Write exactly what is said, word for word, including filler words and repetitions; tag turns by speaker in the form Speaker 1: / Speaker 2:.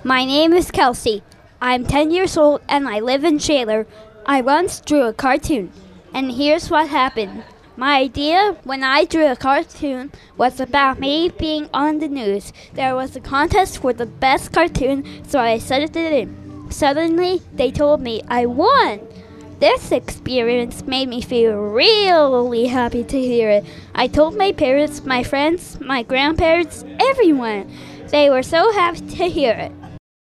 Speaker 1: My name is Kelsey. I'm ten years old and I live in Shaler. I once drew a cartoon, and here's what happened. My idea when I drew a cartoon was about me being on the news. There was a contest for the best cartoon, so I sent it in. Suddenly, they told me I won. This experience made me feel really happy to hear it. I told my parents, my friends, my grandparents, everyone. They were so happy to hear it.